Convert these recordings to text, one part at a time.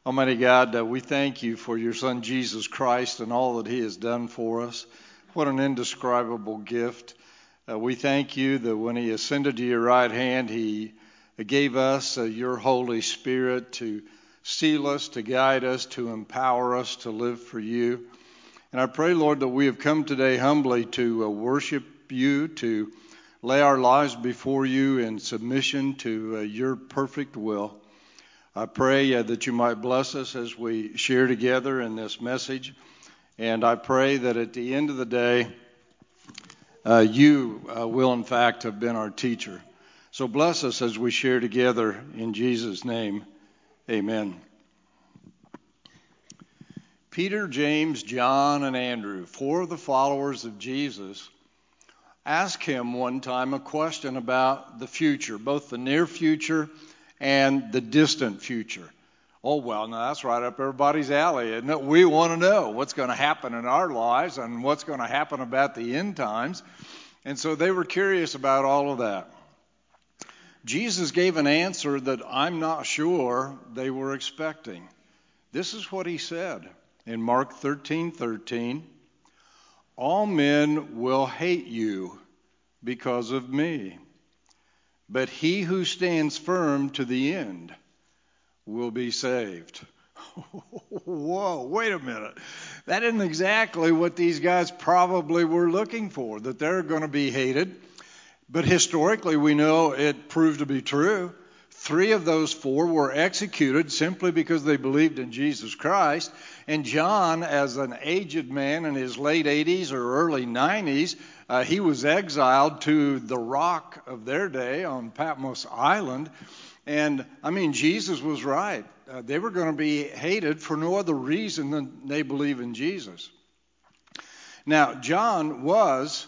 Almighty God, we thank you for your Son Jesus Christ and all that he has done for us. What an indescribable gift. We thank you that when he ascended to your right hand, he gave us your Holy Spirit to seal us, to guide us, to empower us to live for you. And I pray, Lord, that we have come today humbly to worship you, to lay our lives before you in submission to your perfect will. I pray that you might bless us as we share together in this message. And I pray that at the end of the day, you will in fact have been our teacher. So bless us as we share together in Jesus' name. Amen. Peter, James, John, and Andrew, four of the followers of Jesus, asked him one time a question about the future, both the near future and the distant future. Oh, well, now that's right up everybody's alley, isn't it? We want to know what's going to happen in our lives and what's going to happen about the end times. And so they were curious about all of that. Jesus gave an answer that I'm not sure they were expecting. This is what he said in Mark 13:13. All men will hate you because of me, but he who stands firm to the end will be saved. Whoa, wait a minute. That isn't exactly what these guys probably were looking for, that they're going to be hated. But historically, we know it proved to be true. 3 of those 4 were executed simply because they believed in Jesus Christ. And John, as an aged man in his late 80s or early 90s, he was exiled to the rock of their day on Patmos Island. And, I mean, Jesus was right. They were going to be hated for no other reason than they believe in Jesus. Now, John was,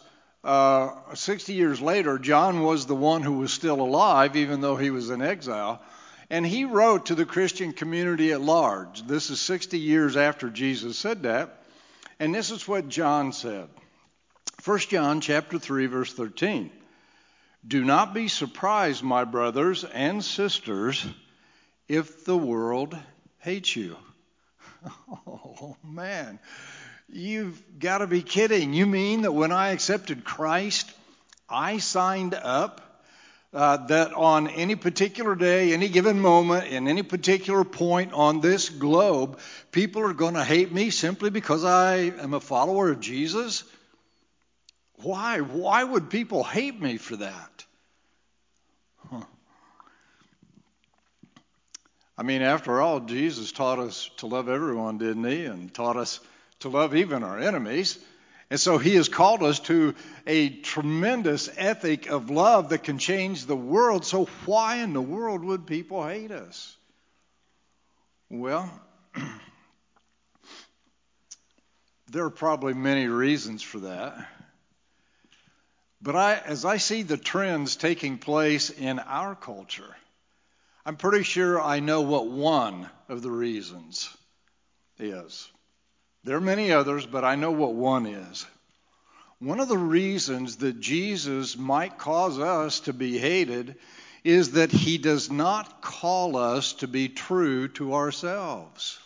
60 years later, John was the one who was still alive, even though he was in exile. And he wrote to the Christian community at large. This is 60 years after Jesus said that. And this is what John said. 1 John chapter 3, verse 13. Do not be surprised, my brothers and sisters, if the world hates you. Oh, man. You've got to be kidding. You mean that when I accepted Christ, I signed up that on any particular day, any given moment, in any particular point on this globe, people are going to hate me simply because I am a follower of Jesus? Why? Why would people hate me for that? I mean, after all, Jesus taught us to love everyone, didn't he? And taught us to love even our enemies. And so he has called us to a tremendous ethic of love that can change the world. So why in the world would people hate us? Well, there are probably many reasons for that. But as I see the trends taking place in our culture, I'm pretty sure I know what one of the reasons is. There are many others, but I know what one is. One of the reasons that Jesus might cause us to be hated is that he does not call us to be true to ourselves.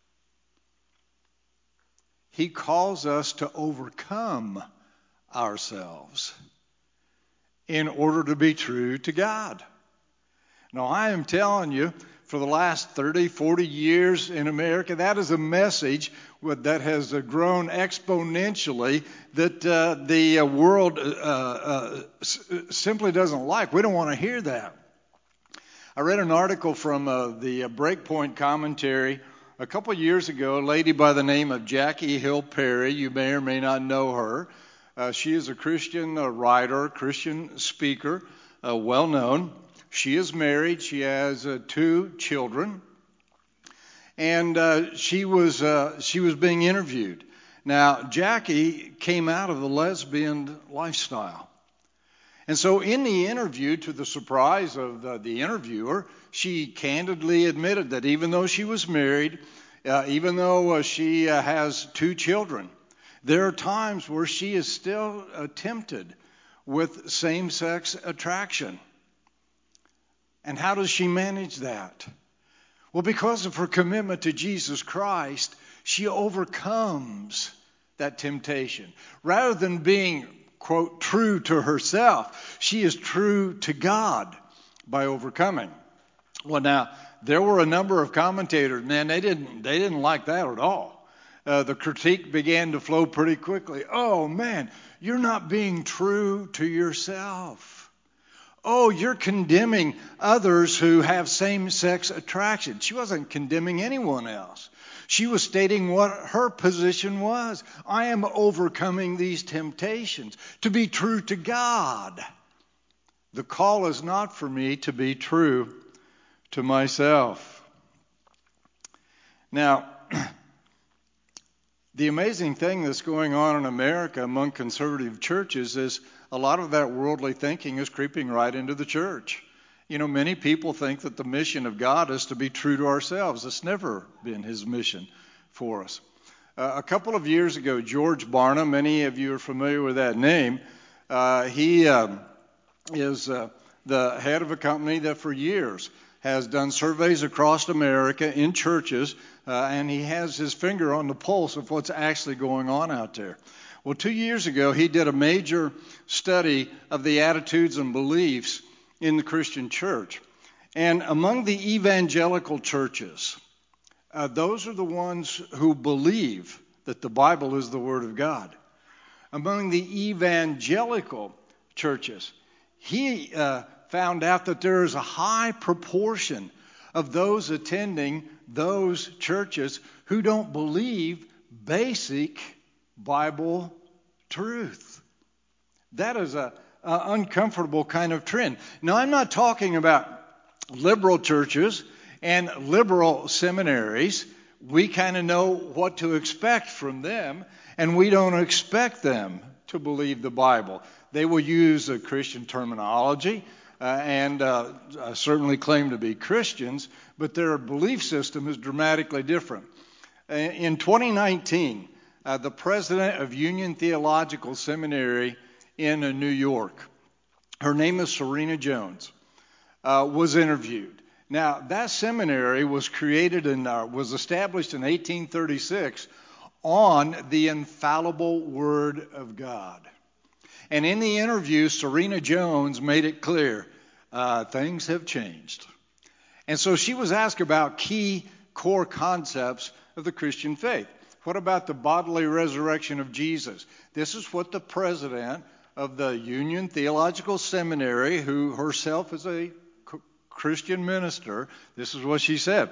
He calls us to overcome ourselves in order to be true to God. Now, I am telling you, for the last 30, 40 years in America, that is a message that has grown exponentially that the world simply doesn't like. We don't want to hear that. I read an article from the Breakpoint commentary a couple years ago, a lady by the name of Jackie Hill Perry. You may or may not know her. She is a Christian writer, Christian speaker, well known. She is married. She has 2 children. And she was being interviewed. Now, Jackie came out of the lesbian lifestyle. And so in the interview, to the surprise of the interviewer, she candidly admitted that even though she was married, even though she has 2 children, there are times where she is still tempted with same-sex attraction. And how does she manage that? Well, because of her commitment to Jesus Christ, she overcomes that temptation. Rather than being, quote, true to herself, she is true to God by overcoming. Well, now, there were a number of commentators, man, they didn't like that at all. The critique began to flow pretty quickly. Oh, man, you're not being true to yourself. Oh, you're condemning others who have same-sex attraction. She wasn't condemning anyone else. She was stating what her position was. I am overcoming these temptations to be true to God. The call is not for me to be true to myself. Now, the amazing thing that's going on in America among conservative churches is a lot of that worldly thinking is creeping right into the church. You know, many people think that the mission of God is to be true to ourselves. It's never been his mission for us. A couple of years ago, George Barna, many of you are familiar with that name, he is the head of a company that for years has done surveys across America in churches, and he has his finger on the pulse of what's actually going on out there. Well, 2 years ago, he did a major study of the attitudes and beliefs in the Christian church. And among the evangelical churches, those are the ones who believe that the Bible is the Word of God. Among the evangelical churches, he found out that there is a high proportion of those attending those churches who don't believe basic Bible truth. That is an uncomfortable kind of trend. Now, I'm not talking about liberal churches and liberal seminaries. We kind of know what to expect from them, and we don't expect them to believe the Bible. They will use a Christian terminology and certainly claim to be Christians, but their belief system is dramatically different. In 2019, the president of Union Theological Seminary in New York, her name is Serena Jones, was interviewed. Now, that seminary was created and was established in 1836 on the infallible Word of God. And in the interview, Serena Jones made it clear things have changed. And so she was asked about key core concepts of the Christian faith. What about the bodily resurrection of Jesus? This is what the president of the Union Theological Seminary, who herself is a Christian minister, this is what she said.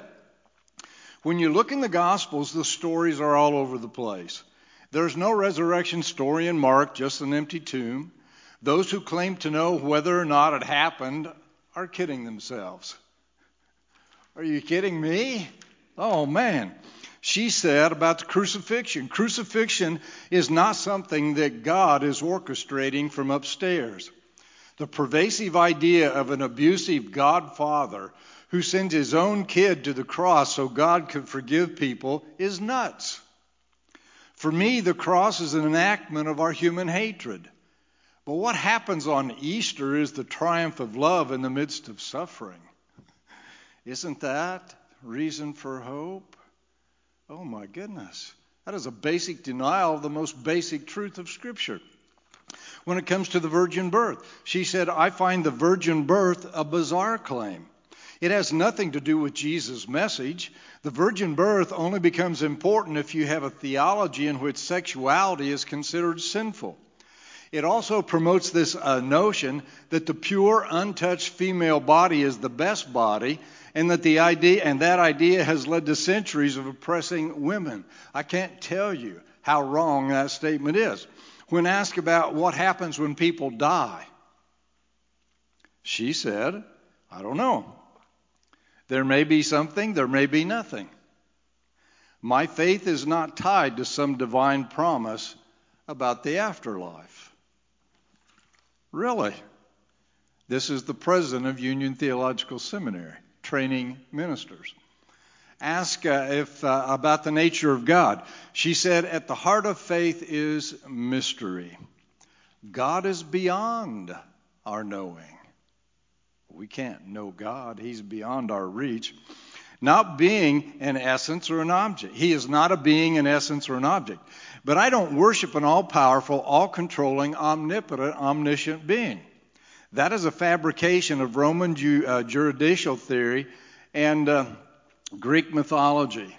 When you look in the Gospels, the stories are all over the place. There's no resurrection story in Mark, just an empty tomb. Those who claim to know whether or not it happened are kidding themselves. Are you kidding me? Oh, man. She said about the crucifixion. Crucifixion is not something that God is orchestrating from upstairs. The pervasive idea of an abusive God-Father who sends his own kid to the cross so God could forgive people is nuts. For me, the cross is an enactment of our human hatred. But what happens on Easter is the triumph of love in the midst of suffering. Isn't that reason for hope? Oh my goodness. That is a basic denial of the most basic truth of Scripture. When it comes to the virgin birth, she said, I find the virgin birth a bizarre claim. It has nothing to do with Jesus' message. The virgin birth only becomes important if you have a theology in which sexuality is considered sinful. It also promotes this notion that the pure, untouched female body is the best body, and that that idea has led to centuries of oppressing women. I can't tell you how wrong that statement is. When asked about what happens when people die, she said, I don't know. There may be something, there may be nothing. My faith is not tied to some divine promise about the afterlife. Really? This is the president of Union Theological Seminary, training ministers. Ask about the nature of God. She said, at the heart of faith is mystery. God is beyond our knowing. We can't know God. He's beyond our reach. not being an essence or an object. He is not a being, an essence, or an object. But I don't worship an all-powerful, all-controlling, omnipotent, omniscient being. That is a fabrication of Roman juridical theory and Greek mythology.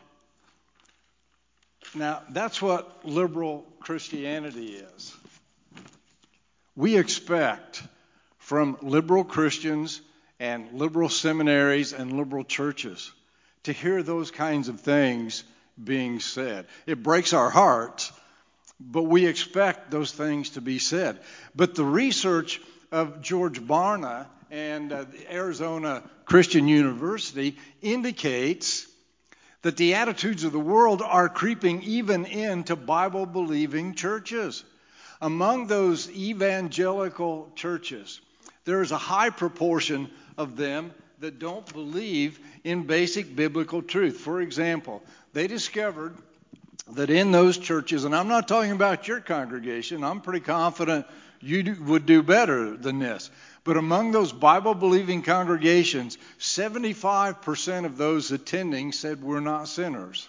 Now, that's what liberal Christianity is. We expect from liberal Christians and liberal seminaries and liberal churches to hear those kinds of things being said. It breaks our hearts, but we expect those things to be said. But the research of George Barna and the Arizona Christian University indicates that the attitudes of the world are creeping even into Bible-believing churches. Among those evangelical churches, there is a high proportion of them that don't believe in basic biblical truth. For example, they discovered that in those churches, and I'm not talking about your congregation, I'm pretty confident you would do better than this. But among those Bible-believing congregations, 75% of those attending said we're not sinners.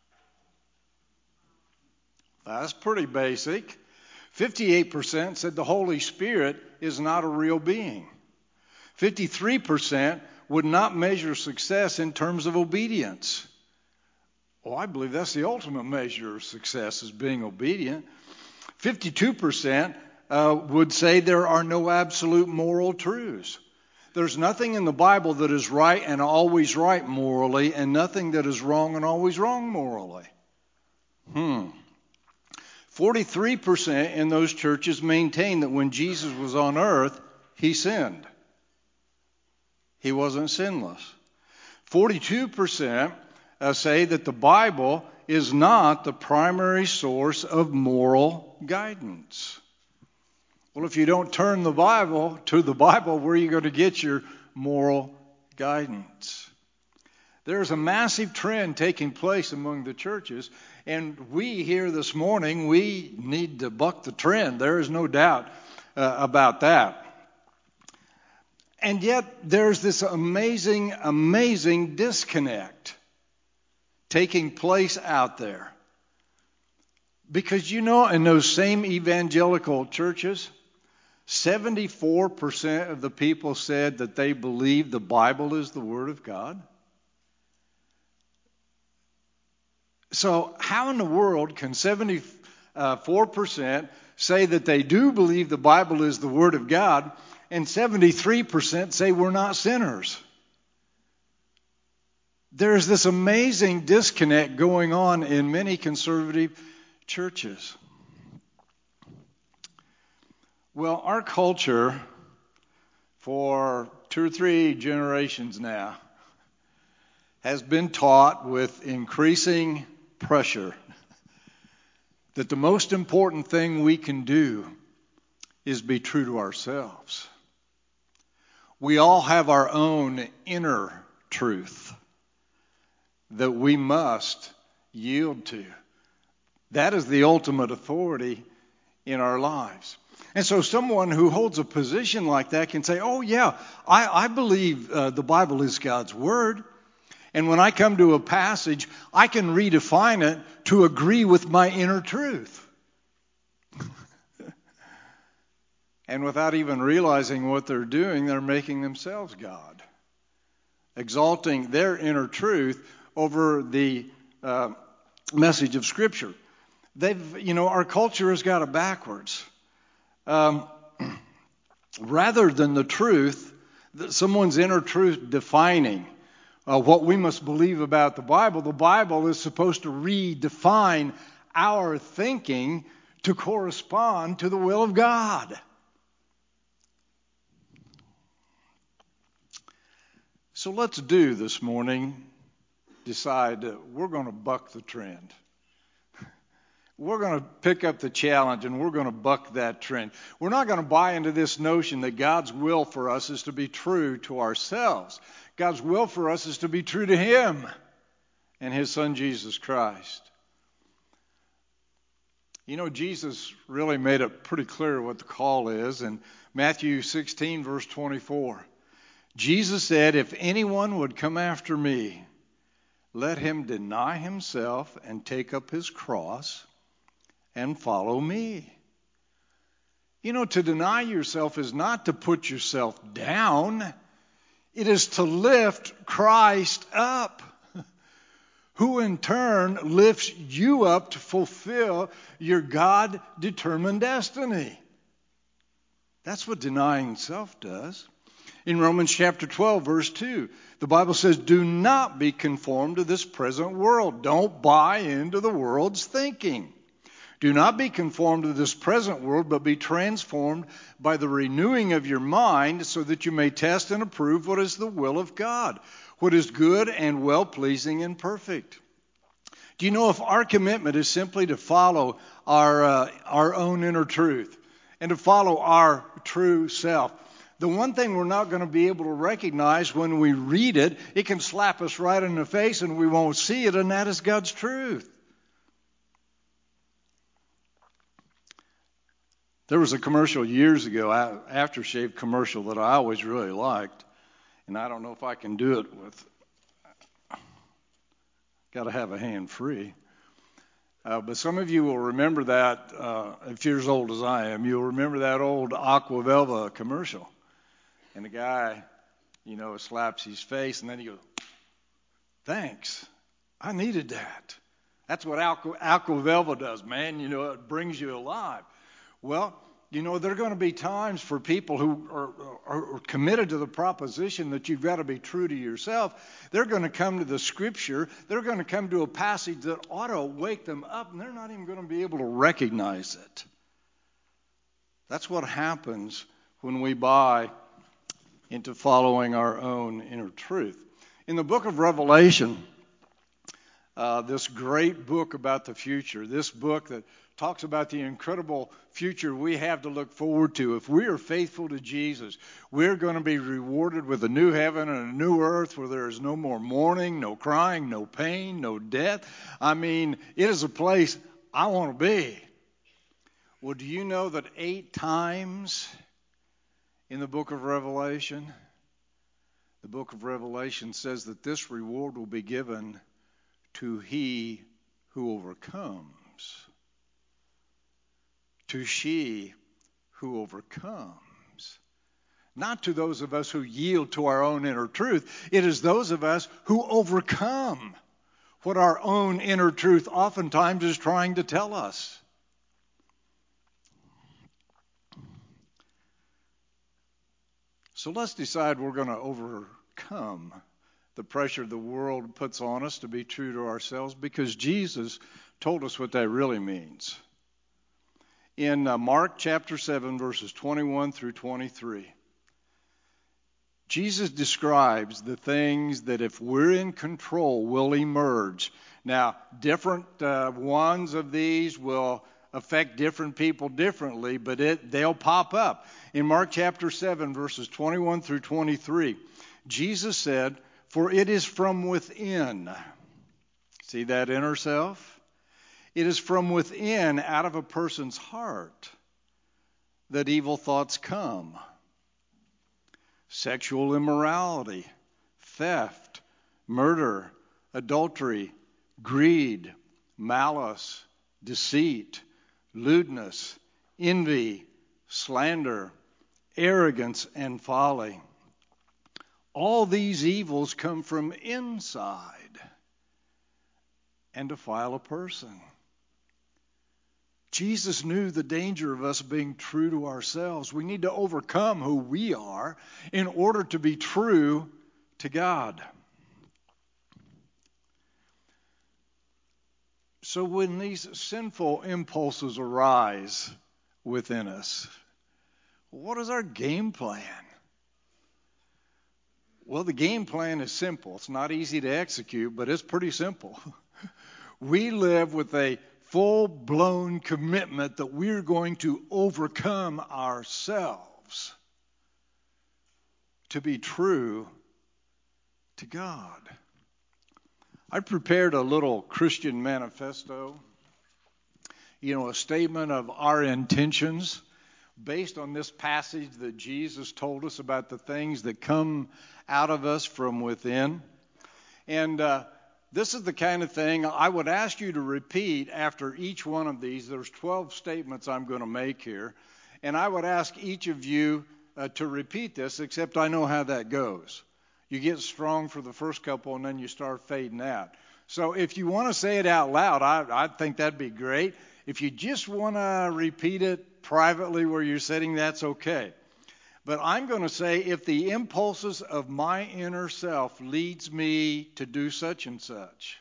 That's pretty basic. 58% said the Holy Spirit is not a real being. 53% would not measure success in terms of obedience. Oh, I believe that's the ultimate measure of success, is being obedient. 52% would say there are no absolute moral truths. There's nothing in the Bible that is right and always right morally, and nothing that is wrong and always wrong morally. 43% in those churches maintain that when Jesus was on earth, he sinned. He wasn't sinless. 42% say that the Bible is not the primary source of moral guidance. Well, if you don't turn to the Bible, where are you going to get your moral guidance? There's a massive trend taking place among the churches, and we here this morning, we need to buck the trend. There is no doubt about that. And yet, there's this amazing, amazing disconnect taking place out there. Because in those same evangelical churches, 74% of the people said that they believe the Bible is the Word of God. So how in the world can 74% say that they do believe the Bible is the Word of God, and 73% say we're not sinners? There's this amazing disconnect going on in many conservative churches. Well, our culture, for 2 or 3 generations now, has been taught with increasing pressure that the most important thing we can do is be true to ourselves. We all have our own inner truth that we must yield to. That is the ultimate authority in our lives. And so someone who holds a position like that can say, oh yeah, I believe the Bible is God's Word. And when I come to a passage, I can redefine it to agree with my inner truth. And without even realizing what they're doing, they're making themselves God, exalting their inner truth over the message of Scripture. Our culture has got it backwards. Rather than the truth, someone's inner truth defining what we must believe about the Bible is supposed to redefine our thinking to correspond to the will of God. So let's do this morning, decide that we're going to buck the trend. We're going to pick up the challenge and we're going to buck that trend. We're not going to buy into this notion that God's will for us is to be true to ourselves. God's will for us is to be true to Him and His Son, Jesus Christ. Jesus really made it pretty clear what the call is in Matthew 16, verse 24. Jesus said, if anyone would come after me, let him deny himself and take up his cross and follow me. You know, to deny yourself is not to put yourself down. It is to lift Christ up, who in turn lifts you up to fulfill your God-determined destiny. That's what denying self does. In Romans chapter 12, verse 2, the Bible says, do not be conformed to this present world. Don't buy into the world's thinking. Do not be conformed to this present world, but be transformed by the renewing of your mind, so that you may test and approve what is the will of God, what is good and well-pleasing and perfect. Do you know, if our commitment is simply to follow our own inner truth and to follow our true self, the one thing we're not going to be able to recognize when we read it, it can slap us right in the face and we won't see it, and that is God's truth. There was a commercial years ago, aftershave commercial, that I always really liked, and I don't know if I can do it with, got to have a hand free. But some of you will remember that, if you're as old as I am, you'll remember that old Aqua Velva commercial. And the guy, you know, slaps his face, and then he goes, thanks, I needed that. That's what Aqua Velva does, man. You know, it brings you alive. Well, you know, there are going to be times for people who are committed to the proposition that you've got to be true to yourself. They're going to come to the Scripture. They're going to come to a passage that ought to wake them up, and they're not even going to be able to recognize it. That's what happens when we buy into following our own inner truth. In the book of Revelation, this great book about the future, this book that talks about the incredible future we have to look forward to. If we are faithful to Jesus, we're going to be rewarded with a new heaven and a new earth where there is no more mourning, no crying, no pain, no death. I mean, it is a place I want to be. Well, do you know that 8 times in the book of Revelation, the book of Revelation says that this reward will be given to he who overcomes. To she who overcomes. Not to those of us who yield to our own inner truth. It is those of us who overcome what our own inner truth oftentimes is trying to tell us. So let's decide we're going to overcome the pressure the world puts on us to be true to ourselves, because Jesus told us what that really means. In Mark chapter 7, verses 21 through 23, Jesus describes the things that, if we're in control, will emerge. Now, different ones of these will affect different people differently, but they'll pop up. In Mark chapter 7, verses 21 through 23, Jesus said, "For it is from within." See that inner self? It is from within, out of a person's heart, that evil thoughts come. Sexual immorality, theft, murder, adultery, greed, malice, deceit, lewdness, envy, slander, arrogance, and folly. All these evils come from inside and defile a person. Jesus knew the danger of us being true to ourselves. We need to overcome who we are in order to be true to God. So when these sinful impulses arise within us, what is our game plan? Well, the game plan is simple. It's not easy to execute, but it's pretty simple. We live with a full-blown commitment that we're going to overcome ourselves to be true to God. I prepared a little Christian manifesto, a statement of our intentions based on this passage that Jesus told us about the things that come out of us from within. And this is the kind of thing I would ask you to repeat after each one of these. There's 12 statements I'm going to make here. And I would ask each of you to repeat this, except I know how that goes. You get strong for the first couple, and then you start fading out. So if you want to say it out loud, I think that'd be great. If you just want to repeat it privately where you're sitting, that's okay. But I'm going to say, if the impulses of my inner self leads me to do such and such,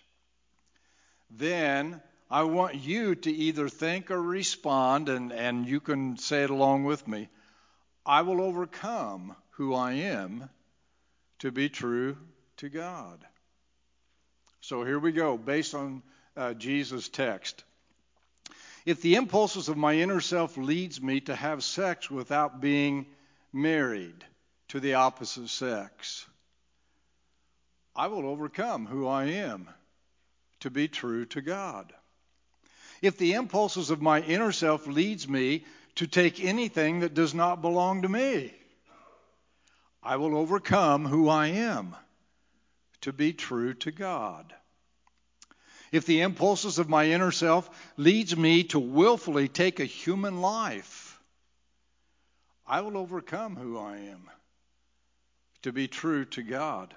then I want you to either think or respond, and you can say it along with me. I will overcome who I am to be true to God. So here we go, based on Jesus' text. If the impulses of my inner self leads me to have sex without being married to the opposite sex, I will overcome who I am to be true to God. If the impulses of my inner self leads me to take anything that does not belong to me, I will overcome who I am to be true to God. If the impulses of my inner self leads me to willfully take a human life, I will overcome who I am to be true to God.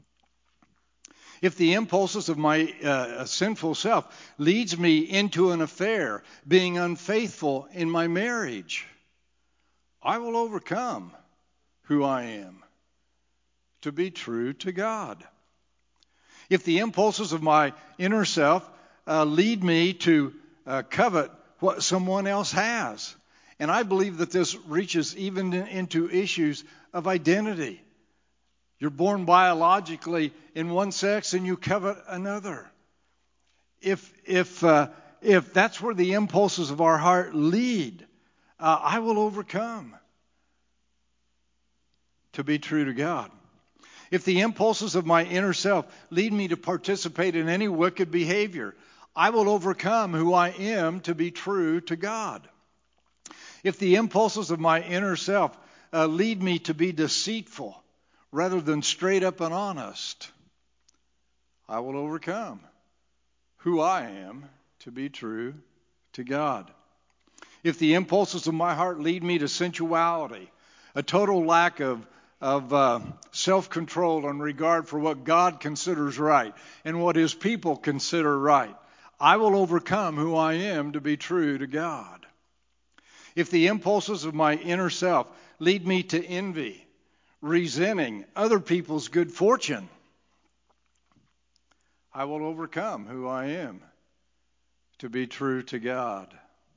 If the impulses of my sinful self leads me into an affair, being unfaithful in my marriage, I will overcome who I am to be true to God. If the impulses of my inner self lead me to covet what someone else has, and I believe that this reaches even into issues of identity. You're born biologically in one sex and you covet another. If that's where the impulses of our heart lead, I will overcome to be true to God. If the impulses of my inner self lead me to participate in any wicked behavior, I will overcome who I am to be true to God. If the impulses of my inner self lead me to be deceitful rather than straight up and honest, I will overcome who I am to be true to God. If the impulses of my heart lead me to sensuality, a total lack of self-control and regard for what God considers right and what His people consider right, I will overcome who I am to be true to God. If the impulses of my inner self lead me to envy, resenting other people's good fortune, I will overcome who I am to be true to God.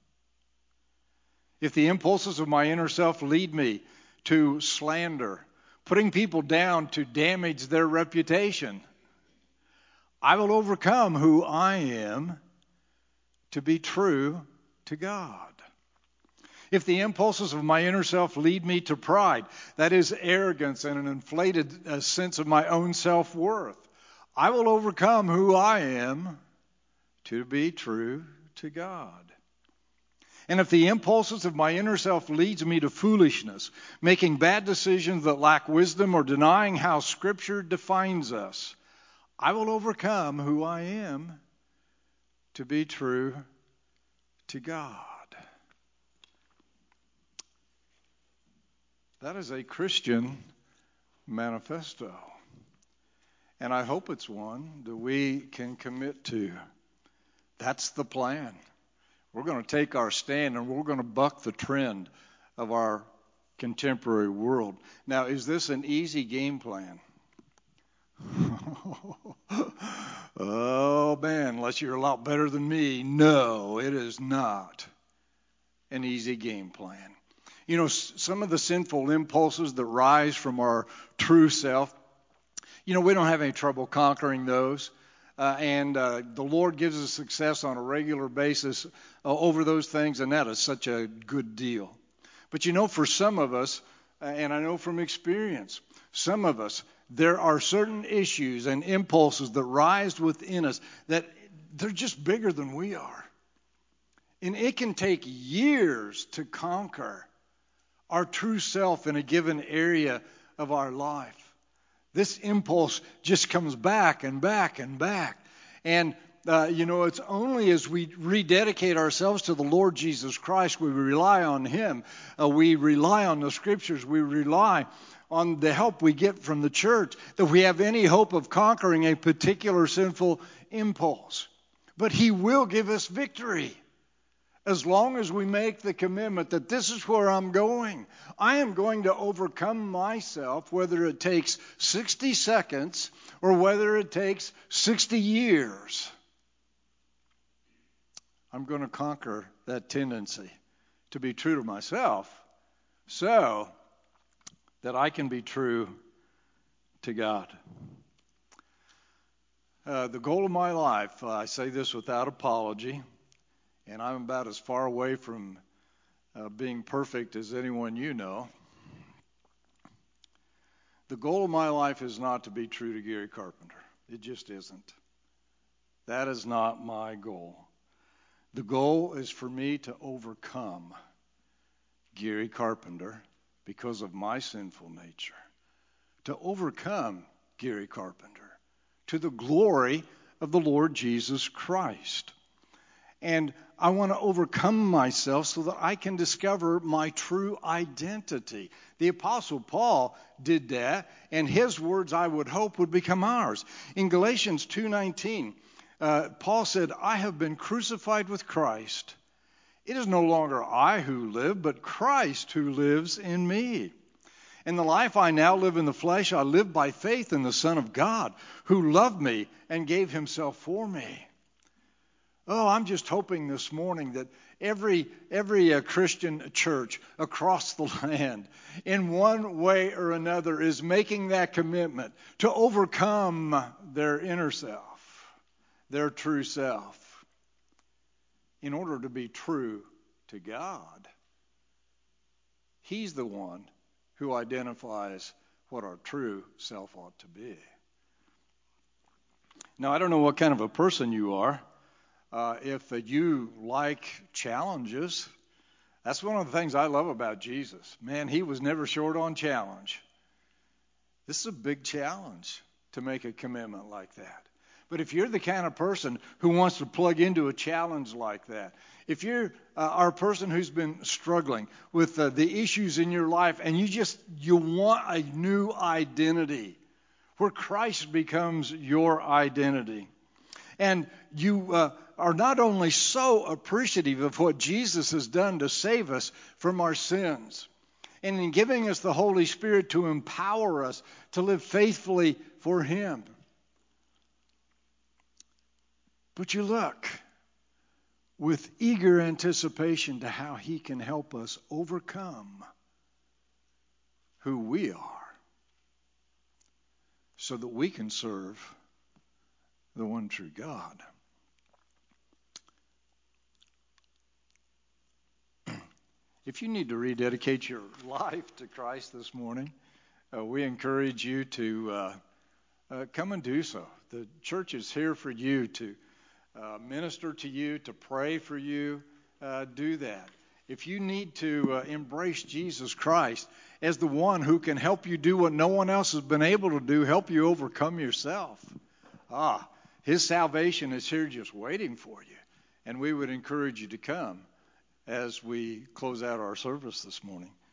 If the impulses of my inner self lead me to slander, putting people down to damage their reputation, I will overcome who I am to be true to God. If the impulses of my inner self lead me to pride, that is arrogance and an inflated sense of my own self-worth, I will overcome who I am to be true to God. And if the impulses of my inner self leads me to foolishness, making bad decisions that lack wisdom or denying how Scripture defines us, I will overcome who I am to be true to God. That is a Christian manifesto. And I hope it's one that we can commit to. That's the plan. We're going to take our stand and we're going to buck the trend of our contemporary world. Now, is this an easy game plan? Oh, man, unless you're a lot better than me. No, it is not an easy game plan. You know, some of the sinful impulses that rise from our true self, we don't have any trouble conquering those. And the Lord gives us success on a regular basis over those things, and that is such a good deal. But for some of us, and I know from experience, some of us, there are certain issues and impulses that rise within us that they're just bigger than we are. And it can take years to conquer our true self in a given area of our life. This impulse just comes back and back and back. And it's only as we rededicate ourselves to the Lord Jesus Christ, we rely on Him. We rely on the Scriptures. We rely on the help we get from the church, that we have any hope of conquering a particular sinful impulse. But He will give us victory as long as we make the commitment that this is where I'm going. I am going to overcome myself, whether it takes 60 seconds or whether it takes 60 years. I'm going to conquer that tendency to be true to myself so that I can be true to God. The goal of my life, I say this without apology, and I'm about as far away from being perfect as anyone you know. The goal of my life is not to be true to Gary Carpenter. It just isn't. That is not my goal. The goal is for me to overcome Gary Carpenter because of my sinful nature. To overcome Gary Carpenter to the glory of the Lord Jesus Christ. And I want to overcome myself so that I can discover my true identity. The Apostle Paul did that, and his words, I would hope, would become ours. In Galatians 2:19, Paul said, I have been crucified with Christ. It is no longer I who live, but Christ who lives in me. In the life I now live in the flesh, I live by faith in the Son of God, who loved me and gave himself for me. Oh, I'm just hoping this morning that every Christian church across the land, in one way or another, is making that commitment to overcome their inner self, their true self, in order to be true to God. He's the one who identifies what our true self ought to be. Now, I don't know what kind of a person you are. If you like challenges, that's one of the things I love about Jesus. Man, he was never short on challenge. This is a big challenge to make a commitment like that. But if you're the kind of person who wants to plug into a challenge like that, if you are a person who's been struggling with the issues in your life and you want a new identity where Christ becomes your identity, and you are not only so appreciative of what Jesus has done to save us from our sins, and in giving us the Holy Spirit to empower us to live faithfully for Him, but you look with eager anticipation to how He can help us overcome who we are so that we can serve the one true God. If you need to rededicate your life to Christ this morning, we encourage you to come and do so. The church is here for you to minister to you, to pray for you. Do that. If you need to embrace Jesus Christ as the one who can help you do what no one else has been able to do, help you overcome yourself, His salvation is here just waiting for you. And we would encourage you to come as we close out our service this morning.